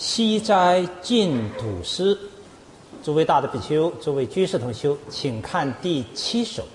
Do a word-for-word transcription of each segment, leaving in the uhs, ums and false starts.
西斋净土诗，诸位大德比丘、诸位居士同修，请看第七首。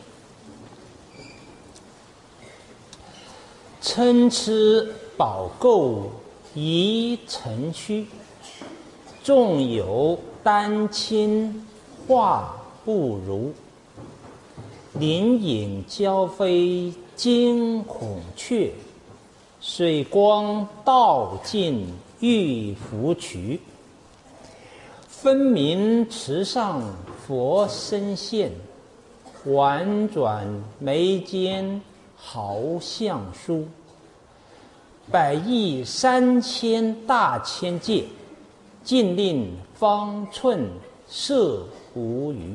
参差宝垢宜尘虚，纵有丹青画不如。林影交飞惊孔雀，水光道尽玉浮渠。分明池上佛身现，婉转眉间毫相殊。百亿三千大千界，尽令方寸摄无余。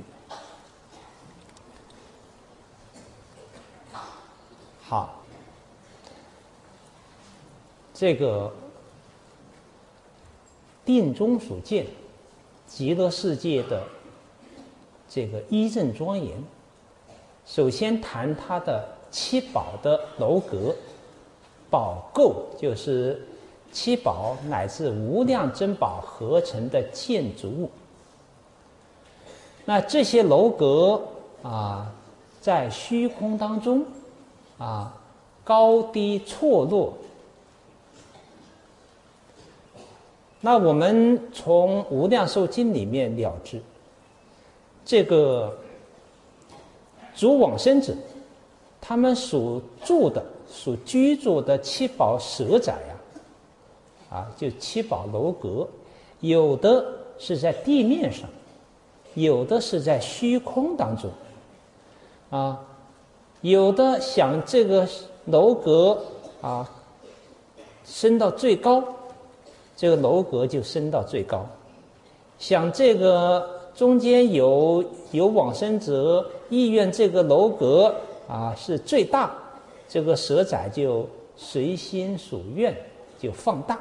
好，这个定中所见极乐世界的这个一正庄严，首先谈它的七宝的楼阁，宝垢就是七宝乃至无量珍宝合成的建筑物。那这些楼阁啊，在虚空当中啊，高低错落。那我们从《无量寿经》里面了知，这个诸往生者，他们所住的、所居住的七宝舍宅啊，啊，就七宝楼阁，有的是在地面上，有的是在虚空当中，啊，有的想这个楼阁啊升到最高，这个楼阁就升到最高；想这个中间有有往生者意愿这个楼阁啊是最大，这个舍宅就随心所愿就放大。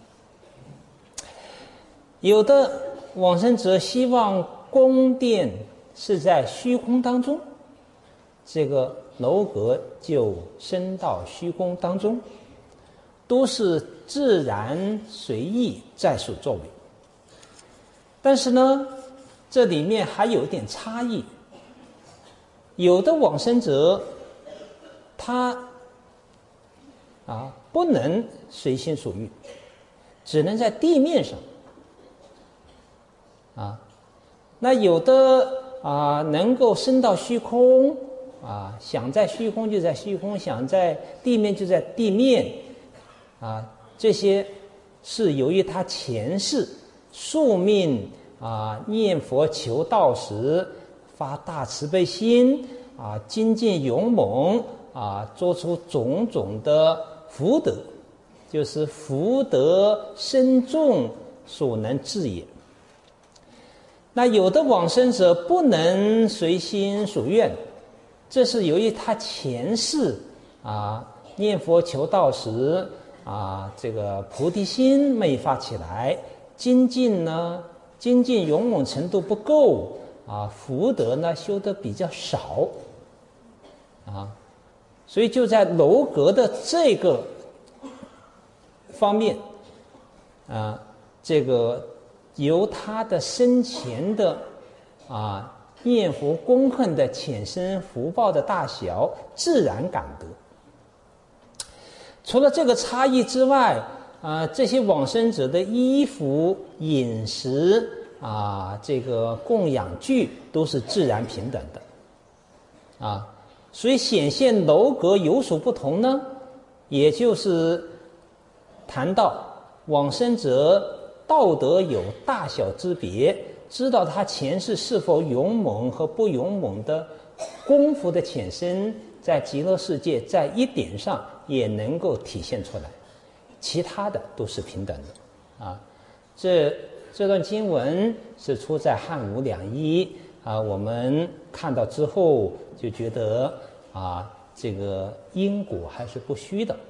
有的往生者希望宫殿是在虚空当中，这个楼阁就升到虚空当中，都是自然随意在所作为。但是呢，这里面还有一点差异。有的往生者他啊不能随心所欲，只能在地面上啊。那有的啊能够升到虚空啊，想在虚空就在虚空，想在地面就在地面啊，这些是由于他前世宿命啊念佛求道时发大慈悲心啊，精进勇猛啊，做出种种的福德，就是福德深重所能致也。那有的往生者不能随心所愿，这是由于他前世啊念佛求道时啊这个菩提心没发起来，精进呢精进勇猛程度不够啊，福德呢修得比较少啊，所以就在楼阁的这个方面啊，这个由他的生前的啊念佛功恨的浅深福报的大小自然感得。除了这个差异之外啊，这些往生者的衣服饮食啊这个供养具都是自然平等的啊，所以显现楼阁有所不同呢，也就是谈到往生者道德有大小之别，知道他前世是否勇猛和不勇猛的功夫的浅深，在极乐世界在一点上也能够体现出来，其他的都是平等的啊。这这段经文是出在汉武两仪啊，我们看到之后就觉得啊，这个因果还是不虚的。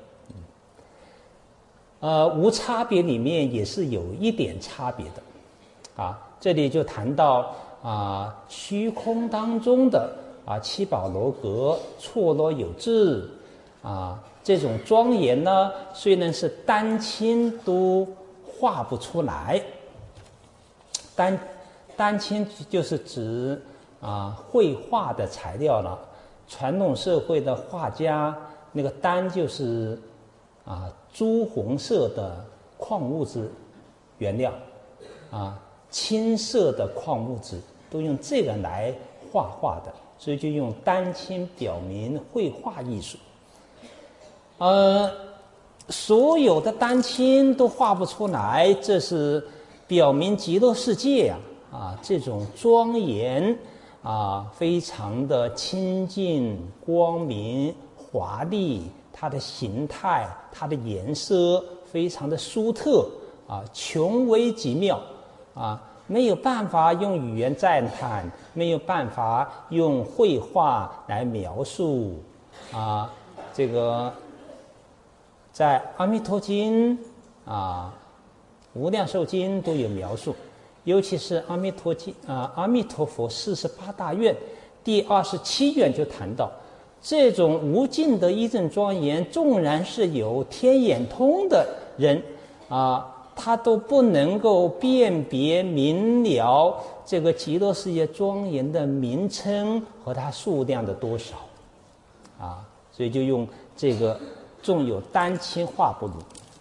呃，无差别里面也是有一点差别的，啊，这里就谈到啊，虚空当中的啊七宝楼阁错落有致，啊，这种庄严呢，虽然是丹青都画不出来。丹丹青就是指啊绘画的材料了。传统社会的画家，那个丹就是啊朱红色的矿物质原料，啊青色的矿物质都用这个来画画的，所以就用丹青表明绘画艺术。呃，所有的丹青都画不出来，这是表明极乐世界呀、啊，啊这种庄严啊，非常的清净、光明、华丽，它的形态、它的颜色非常的殊特啊，穷微极妙啊，没有办法用语言赞叹，没有办法用绘画来描述啊，这个。在《阿弥陀经》啊，《无量寿经》都有描述，尤其是《阿弥陀经》啊，《阿弥陀佛四十八大愿》第二十七愿就谈到，这种无尽的一正庄严，纵然是有天眼通的人啊，他都不能够辨别明了这个极乐世界庄严的名称和它数量的多少啊，所以就用这个。纵有丹青画不如，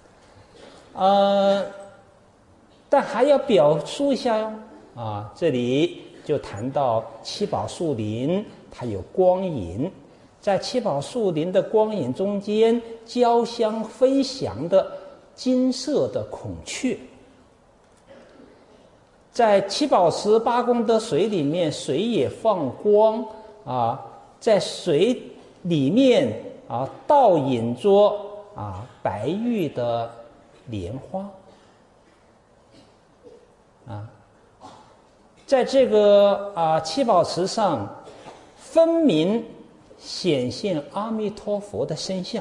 呃，但还要表述一下哟啊，这里就谈到七宝树林，它有光影，在七宝树林的光影中间，交相飞翔的金色的孔雀，在七宝池八功德水里面，水也放光啊，在水里面。啊，倒影着啊白玉的莲花，啊，在这个啊七宝池上，分明显现阿弥陀佛的身相。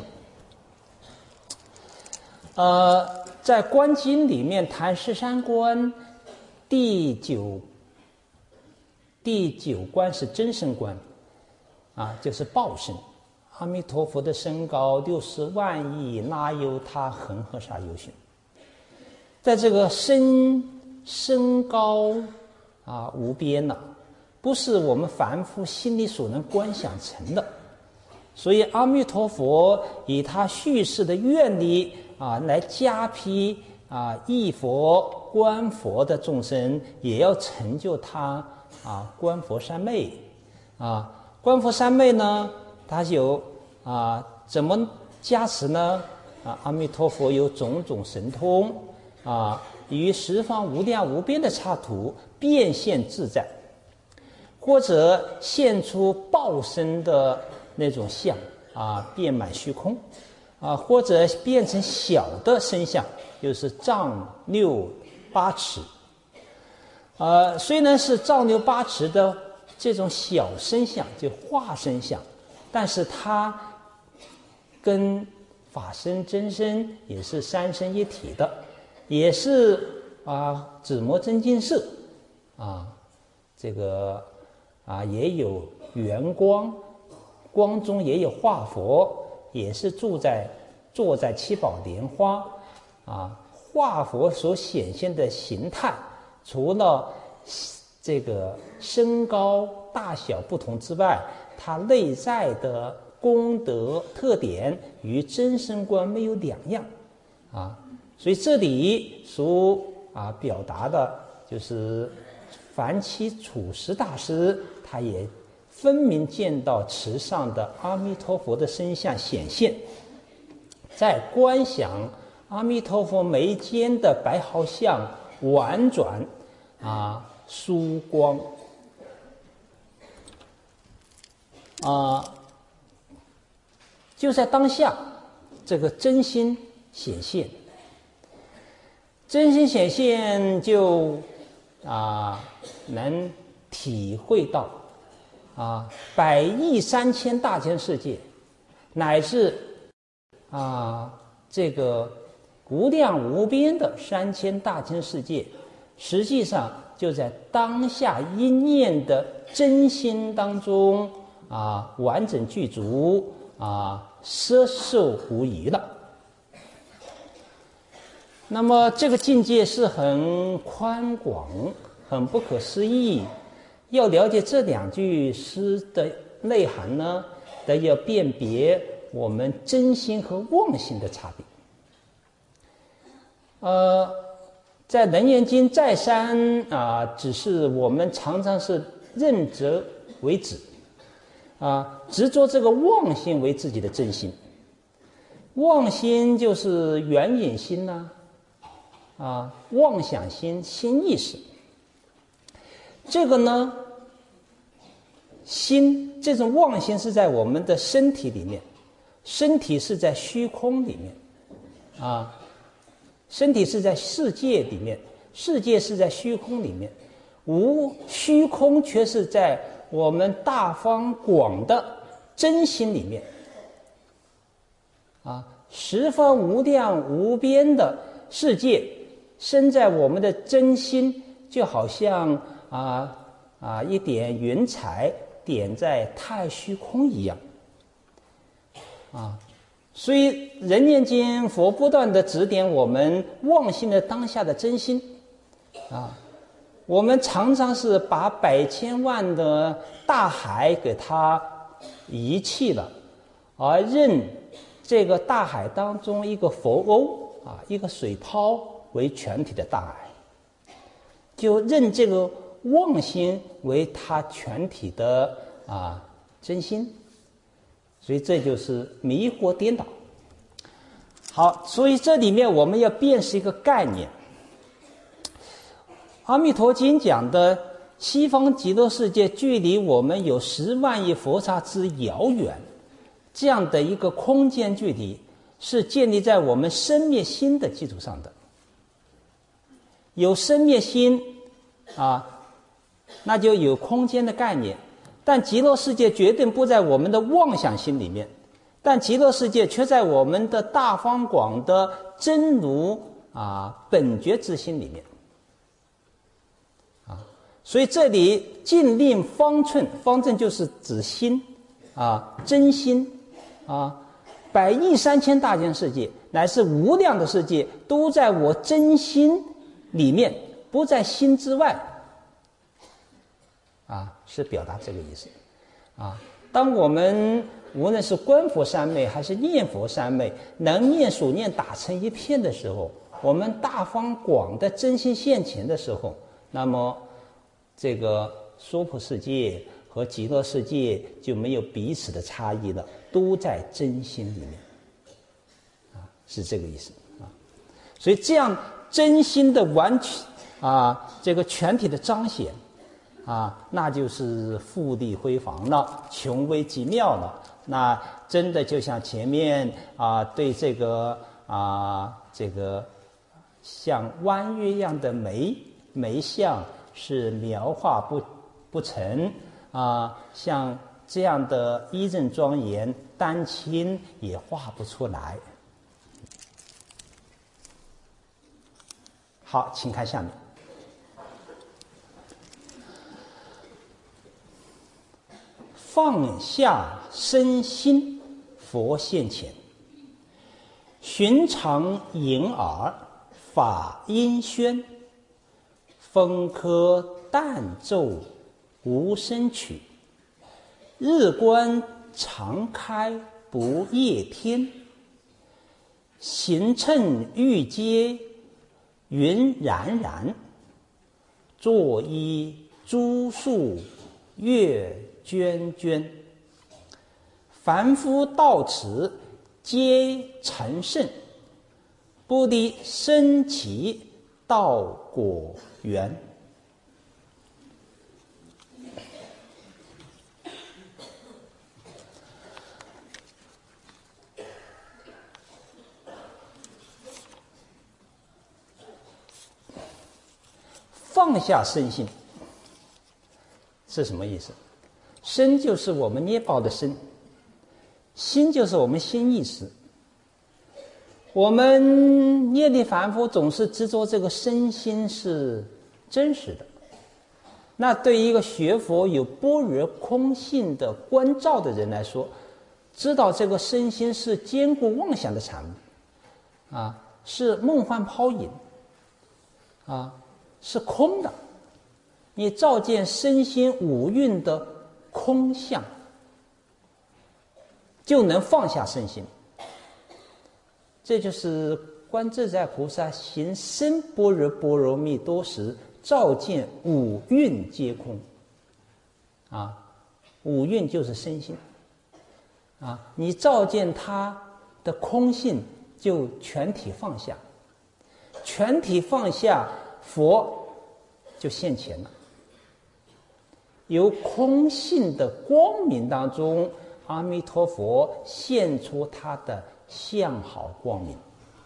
呃，在观经里面谈十三观，第九第九观是真身观，啊，就是报身。阿弥陀佛的身高六十万亿，那由他恒河沙有形。在这个身身高啊无边了、啊，不是我们凡夫心里所能观想成的。所以阿弥陀佛以他叙事的愿力啊，来加披啊忆佛观佛的众生，也要成就他啊观佛三昧啊观佛三昧呢。它有啊，怎么加持呢？啊，阿弥陀佛有种种神通啊，于十方无量无边的刹土变现自在，或者现出报身的那种相啊，遍满虚空啊，或者变成小的身相，就是丈六八尺。呃，虽然是丈六八尺的这种小身相，就化身相。但是它跟法身真身也是三身一体的，也是啊紫磨真金色啊，这个啊也有圆光，光中也有化佛，也是住在坐在七宝莲花啊。化佛所显现的形态，除了这个身高大小不同之外，它内在的功德特点与真身观没有两样啊，所以这里所啊表达的就是梵七楚实大师，他也分明见到池上的阿弥陀佛的身相显现，在观想阿弥陀佛眉间的白毫相婉转啊疏光。啊、呃，就在当下，这个真心显现，真心显现就啊、呃、能体会到啊百亿三千大千世界，乃至啊这个无量无边的三千大千世界，实际上就在当下一念的真心当中。啊，完整具足啊，摄受无疑了。 那么这个境界是很宽广、很不可思议。要了解这两句诗的内涵呢，得要辨别我们真心和妄心的差别。呃，在《楞严经》再三啊，只是我们常常是认则为止啊，执着这个妄心为自己的真心。妄心就是缘引心呐、啊，啊，妄想心、心意识。这个呢，心这种妄心是在我们的身体里面，身体是在虚空里面，啊，身体是在世界里面，世界是在虚空里面，无虚空却是在我们大方广的真心里面，啊，十方无量无边的世界生在我们的真心，就好像啊啊一点云彩点在太虚空一样，啊，所以《人间经》佛不断的指点我们妄心的当下的真心，啊，我们常常是把百千万的大海给它遗弃了，而认这个大海当中一个浮欧啊，一个水泡为全体的大海，就认这个妄心为它全体的啊真心，所以这就是迷惑颠倒。好，所以这里面我们要辨识一个概念。阿弥陀经讲的西方极乐世界距离我们有十万亿佛刹之遥远，这样的一个空间距离是建立在我们生灭心的基础上的。有生灭心啊，那就有空间的概念，但极乐世界绝对不在我们的妄想心里面，但极乐世界却在我们的大方广的真如啊本觉之心里面啊。所以这里禁令方寸，方寸就是指心啊，真心啊，百亿三千大千世界乃是无量的世界，都在我真心里面，不在心之外啊，是表达这个意思啊。当我们无论是观佛三昧还是念佛三昧，能念所念打成一片的时候，我们大方广的真心现前的时候，那么这个娑婆世界和极乐世界就没有彼此的差异了，都在真心里面啊，是这个意思啊。所以这样真心的完全啊，这个全体的彰显啊，那就是富丽辉煌了，穷微极妙了。那真的就像前面啊，对这个啊，这个像弯月一样的眉眉相是描画不不成啊，像这样的一正庄严丹青也画不出来。好，请看下面。放下身心，佛现前，寻常隐耳，法音宣，风科淡奏无声曲，日观常开不夜天，行乘欲接云冉冉，坐依诸树月涓涓，凡夫到此皆成圣，不离生其道果缘。放下身心是什么意思？身就是我们捏爆的身，心就是我们心意识。我们业力凡夫总是执着这个身心是真实的，那对于一个学佛有般若空性的关照的人来说，知道这个身心是坚固妄想的产物啊， 是梦幻泡影，啊，是空的。你照见身心五蕴的空相，就能放下身心。这就是观自在菩萨行深般若波罗蜜多时，照见五蕴皆空。啊，五蕴就是身心。啊，你照见它的空性，就全体放下。全体放下，佛就现前了。由空性的光明当中，阿弥陀佛现出他的相好光明。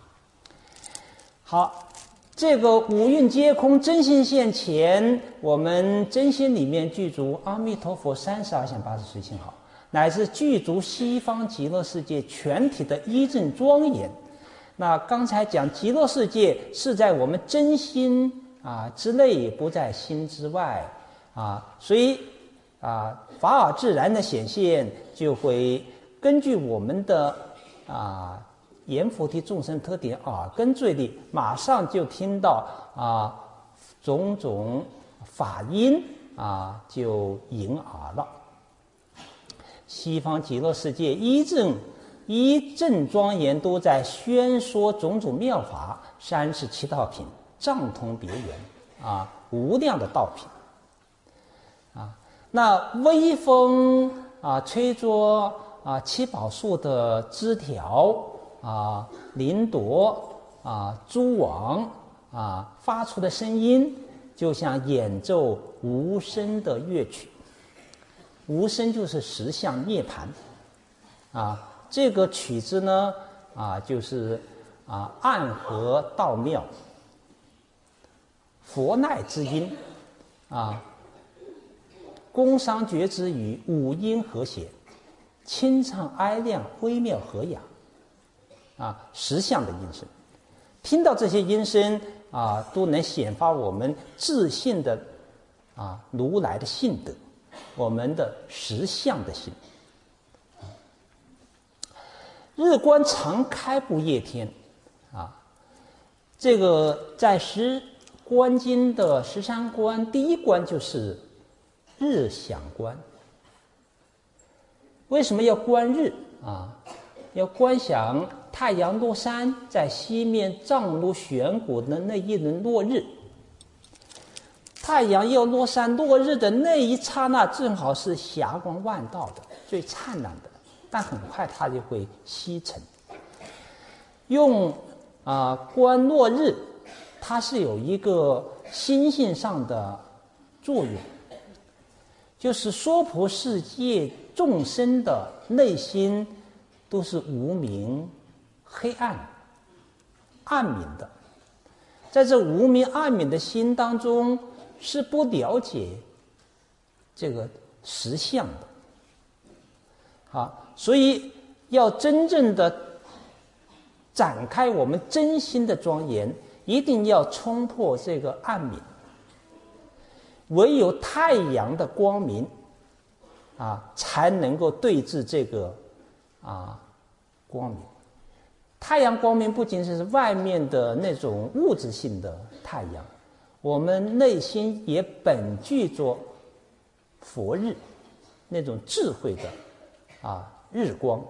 好，这个五蕴皆空，真心现前，我们真心里面具足阿弥陀佛三十二相八十随心好，乃至具足西方极乐世界全体的依正庄严。那刚才讲极乐世界是在我们真心啊之内，不在心之外。啊，所以啊，法尔自然的显现就会根据我们的啊阎浮提众生特点耳根最利，马上就听到啊种种法音啊就迎耳了。西方极乐世界依正依正庄严，都在宣说种种妙法，三十七道品，藏通别圆啊，无量的道品。啊，那微风啊，吹着啊七宝树的枝条啊，林朵啊，蛛网啊，发出的声音，就像演奏无声的乐曲。无声就是实相涅槃啊，这个曲子呢啊，就是啊暗合道妙，佛籁之音啊。宫商角徵羽，五音和谐，清畅哀亮，微妙和雅，啊，实相的音声。听到这些音声啊，都能显发我们自信的啊如来的性德，我们的实相的心。日观常开不夜天，啊，这个在十观经的十三观，第一观就是日想观。为什么要观日啊？要观想太阳落山，在西面藏如悬谷的那一轮落日。太阳要落山落日的那一刹那，正好是霞光万道的最灿烂的，但很快它就会西沉。用啊、呃、观落日，它是有一个心性上的作用。就是娑婆世界众生的内心都是无明、黑暗、暗泯的，在这无明暗泯的心当中，是不了解这个实相的。啊，所以要真正的展开我们真心的庄严，一定要冲破这个暗泯。唯有太阳的光明啊，才能够对治这个啊光明。太阳光明不仅是外面的那种物质性的太阳，我们内心也本具着佛日那种智慧的啊日光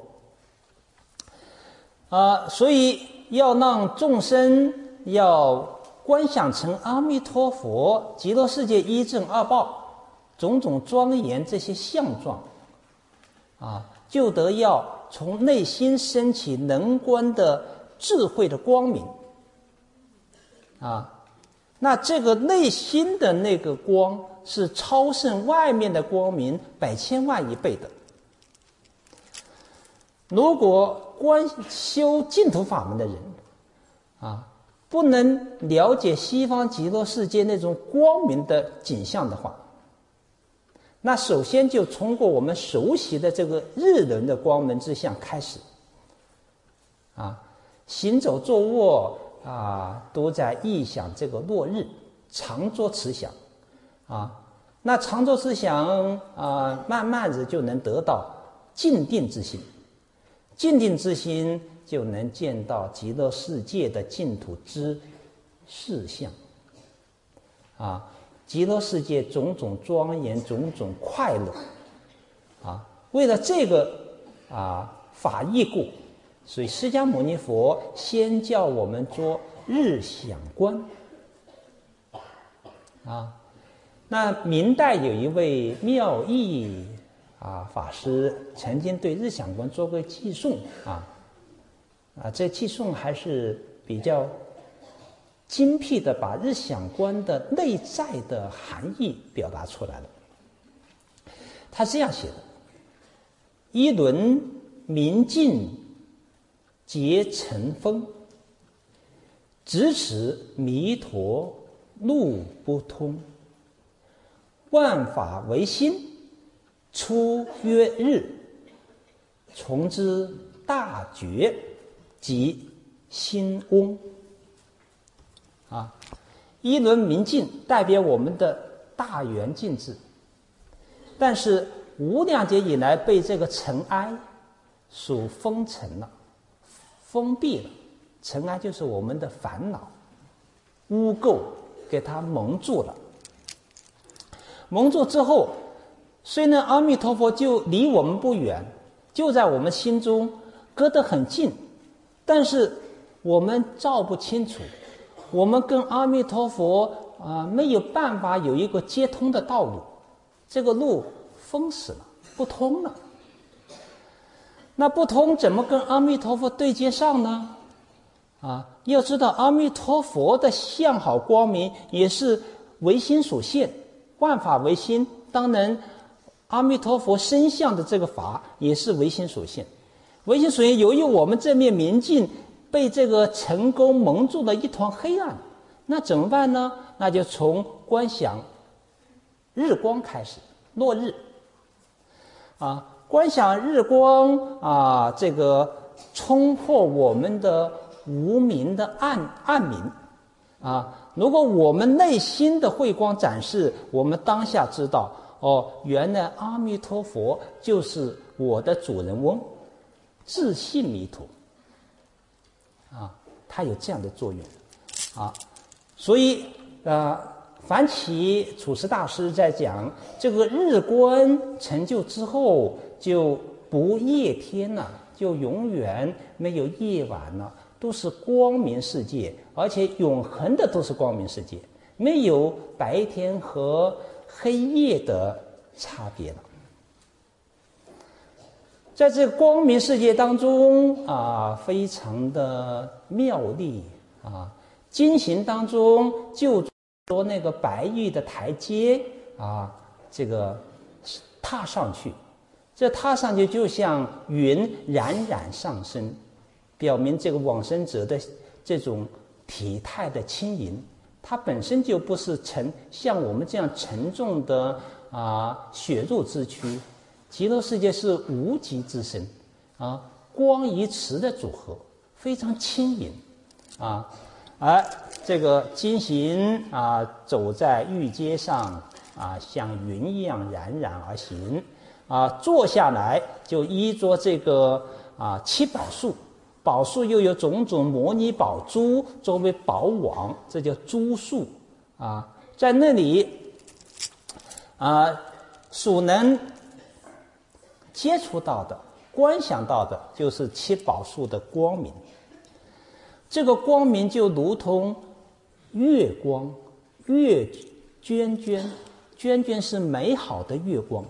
啊，所以要让众生要观想成阿弥陀佛极乐世界一正二报种种庄严这些相状啊，就得要从内心升起能观的智慧的光明啊。那这个内心的那个光是超胜外面的光明百千万亿倍的。如果观修净土法门的人啊，不能了解西方极乐世界那种光明的景象的话，那首先就通过我们熟悉的这个日轮的光明之相开始啊，行走坐卧啊，都在忆想这个落日，常作此想啊，那常作此想啊，慢慢的就能得到静定之心。静定之心就能见到极乐世界的净土之事相。啊，极乐世界种种庄严，种种快乐。啊，为了这个啊法义故，所以释迦牟尼佛先叫我们做日想观。啊，那明代有一位妙义啊法师，曾经对日想观做过记诵啊，啊，这记诵还是比较精辟的，把日想观的内在的含义表达出来了。他这样写的：一轮明镜结尘风，咫尺弥陀路不通。万法唯心，出曰日，从之大觉，即心翁。啊，一轮明镜代表我们的大圆镜智，但是无量劫以来被这个尘埃所封尘了，封闭了。尘埃就是我们的烦恼、污垢，给它蒙住了。蒙住之后，虽然阿弥陀佛就离我们不远，就在我们心中，隔得很近，但是我们照不清楚，我们跟阿弥陀佛啊、呃、没有办法有一个接通的道路，这个路封死了，不通了。那不通怎么跟阿弥陀佛对接上呢？啊，要知道阿弥陀佛的相好光明也是唯心所现，万法唯心，当然阿弥陀佛身相的这个法也是唯心所现。唯心所现，由于我们这面明镜被这个尘垢蒙住了一团黑暗，那怎么办呢？那就从观想日光开始，落日啊，观想日光啊，这个冲破我们的无明的暗暗明啊。如果我们内心的慧光展示，我们当下知道，哦，原来阿弥陀佛就是我的主人翁，自信弥陀啊，它有这样的作用啊。所以啊，梵起祖师大师在讲这个日观成就之后，就不夜天了，就永远没有夜晚了，都是光明世界，而且永恒的都是光明世界，没有白天和黑夜的差别了。在这个光明世界当中啊，非常的妙丽啊，经行当中就说那个白玉的台阶啊，这个踏上去，这踏上去就像云冉冉上升，表明这个往生者的这种体态的轻盈，它本身就不是沉像我们这样沉重的啊血肉之躯。极乐世界是无极之身啊，光与磁的组合，非常轻盈啊。而这个经行啊，走在玉阶上啊，像云一样冉冉而行啊。坐下来就依着这个啊七宝树，宝树又有种种摩尼宝珠作为宝网，这叫珠树啊。在那里啊，所能接触到的、观想到的，就是七宝树的光明。这个光明就如同月光，月娟娟，娟娟是美好的月光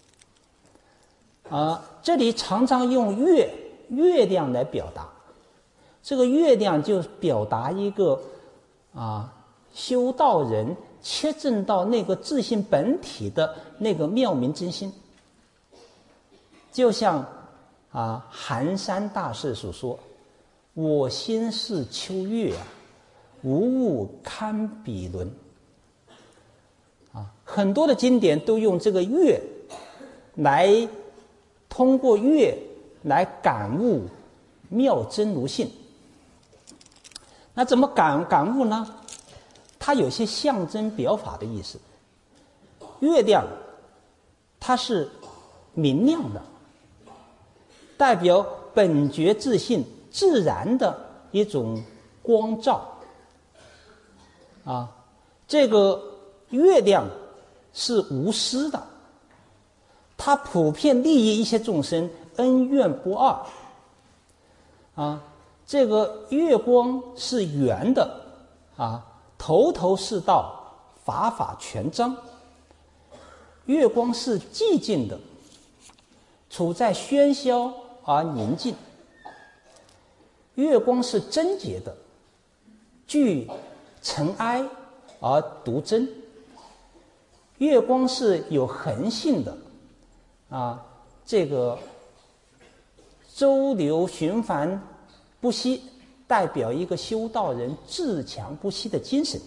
啊。这里常常用月月亮来表达，这个月亮就表达一个啊修道人切证到那个自性本体的那个妙明真心。就像啊寒山大士所说，我心是秋月啊，无物堪比伦啊。很多的经典都用这个月来通过月来感悟妙真如性。那怎么感感悟呢？它有些象征表法的意思。月亮它是明亮的，代表本觉自性自然的一种光照。啊，这个月亮是无私的，它普遍利益一切众生，恩怨不二。啊，这个月光是圆的，啊，头头是道，法法全彰。月光是寂静的，处在喧嚣而宁静。月光是贞洁的，具尘埃而独真。月光是有恒性的，啊，这个周流循环不息，代表一个修道人自强不息的精神。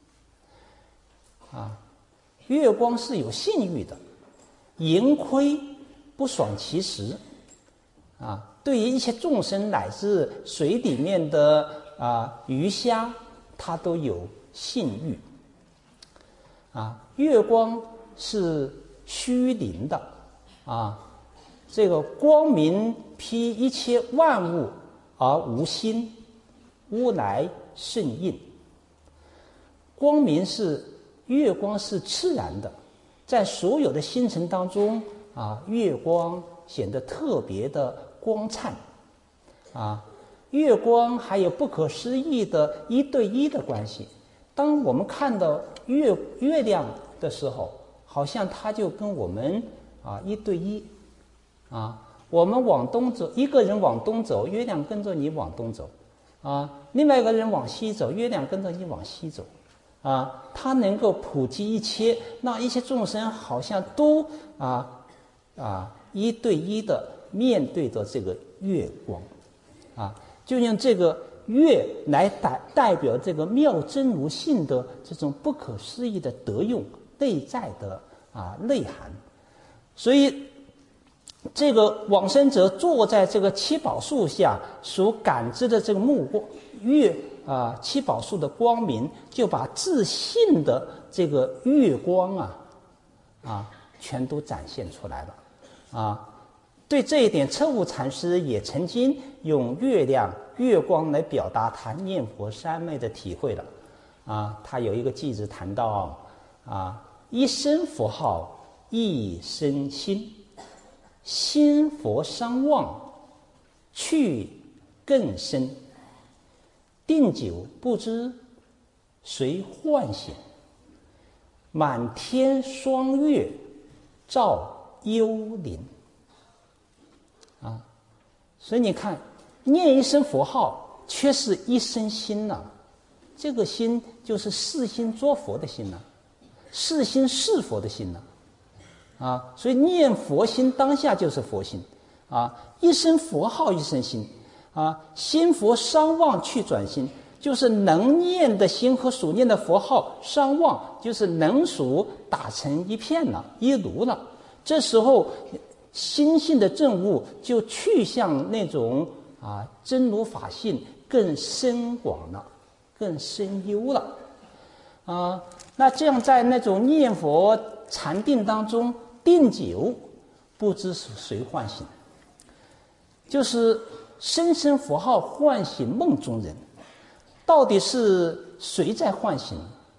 啊，月光是有性欲的，盈亏不爽其食。啊，对于一切众生乃至水里面的啊鱼虾，它都有性欲。啊，月光是虚灵的，啊，这个光明披一切万物而无心，乌来甚应。光明是月光是自然的，在所有的星辰当中啊，月光显得特别的光灿。啊，月光还有不可思议的一对一的关系。当我们看到月月亮的时候，好像它就跟我们啊一对一。啊，我们往东走，一个人往东走，月亮跟着你往东走。啊，另外一个人往西走，月亮跟着你往西走。啊，它能够普及一切，让一切众生好像都啊啊一对一的面对着这个月光。啊，就用这个月来代代表这个妙真如性的这种不可思议的德用内在的啊内涵。所以这个往生者坐在这个七宝树下所感知的这个目光月啊七宝树的光明，就把自信的这个月光啊啊全都展现出来了。啊，对这一点，彻悟禅师也曾经用月亮、月光来表达他念佛三昧的体会了。啊，他有一个句子谈到啊，一声佛号一生心，心佛相望去更深，定久不知谁唤醒，满天双月照幽灵。啊，所以你看，念一声佛号，却是一生心呐、啊。这个心就是四心作佛的心呐、啊，四心是佛的心呐、啊。啊，所以念佛心当下就是佛心。啊，一声佛号一声心。啊，心佛相望去转心，就是能念的心和所念的佛号相望，就是能属打成一片了，一炉了。这时候心性的证悟就去向那种啊真如法性更深广了，更深幽了。啊，那这样在那种念佛禅定当中定久，不知是谁唤醒，就是声声佛号唤醒梦中人，到底是谁在唤醒？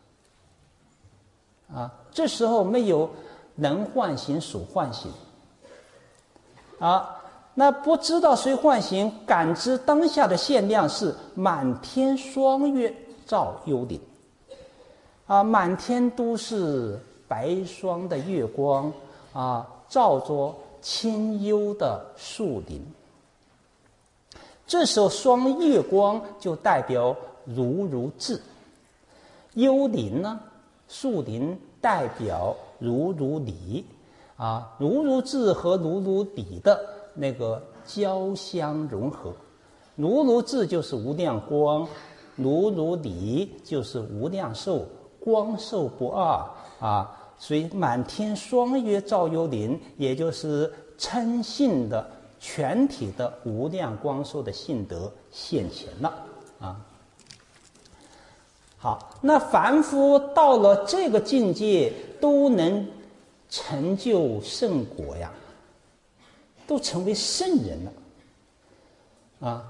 啊，这时候没有能唤醒所唤醒。啊，那不知道谁唤醒，感知当下的限量是满天双月照幽灵。啊，满天都是白霜的月光啊，照着清幽的树林。这时候双月光就代表如如智，幽灵呢，树林代表如如理。啊，如如智和如如理的那个交相融合，如如智就是无量光，如如理就是无量寿，光寿不二啊。所以满天双月照幽灵，也就是称性的全体的无量光寿的性德现前了啊。好，那凡夫到了这个境界，都能成就圣果呀，都成为圣人了啊！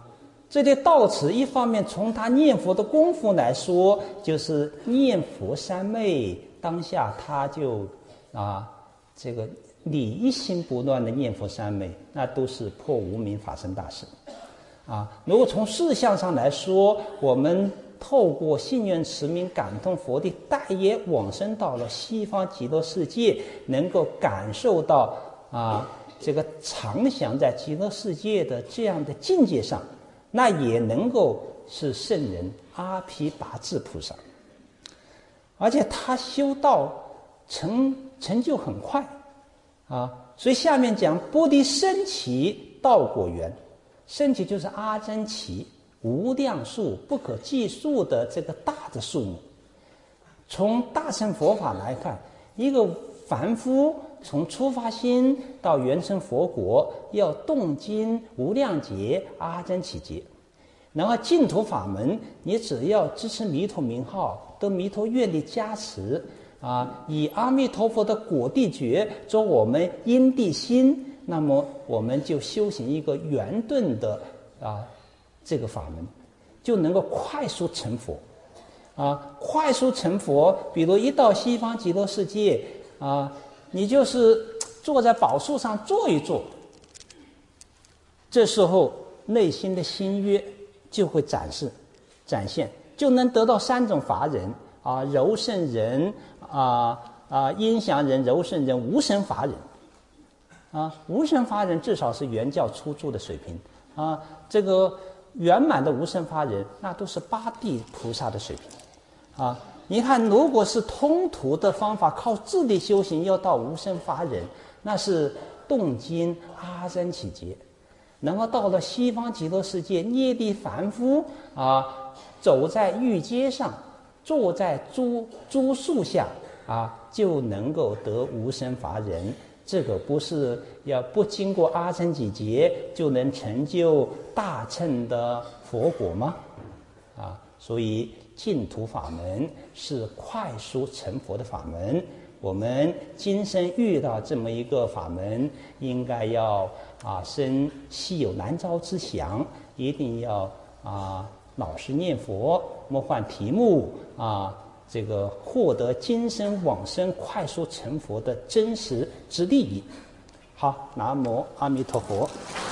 这里到此一方面从他念佛的功夫来说，就是念佛三昧，当下他就啊这个你一心不乱的念佛三昧，那都是破无明法身大事啊。如果从事项上来说，我们透过信愿持名感通佛的带业往生到了西方极乐世界，能够感受到啊这个常享在极乐世界的这样的境界上，那也能够是圣人阿毗跋致菩萨，而且他修道成成就很快啊。所以下面讲般地生起道果园，生起就是阿僧祇，无量数不可计数的这个大的数目。从大乘佛法来看，一个凡夫从初发心到圆成佛国，要动经无量劫阿僧祇劫。然后净土法门，你只要支持弥陀名号，得弥陀愿力加持啊，以阿弥陀佛的果地觉做我们因地心，那么我们就修行一个圆顿的啊这个法门，就能够快速成佛啊！快速成佛，比如一到西方极乐世界啊，你就是坐在宝树上坐一坐，这时候内心的心约就会展示展现，就能得到三种法忍啊：柔胜人啊啊音响人、柔胜人、无生法忍啊。无生法忍至少是原教初住的水平啊，这个圆满的无生法忍，那都是八地菩萨的水平啊。你看，如果是通途的方法，靠自力修行要到无生法忍，那是动经阿僧祇劫。然后到了西方极乐世界，涅地凡夫啊，走在玉阶上，坐在诸诸树下啊，就能够得无生法忍。这个不是要不经过阿僧祇劫就能成就大乘的佛果吗？啊，所以净土法门是快速成佛的法门。我们今生遇到这么一个法门，应该要啊生稀有难招之想，一定要啊老实念佛，莫换题目啊，这个获得今生往生快速成佛的真实之利益。好，南无阿弥陀佛。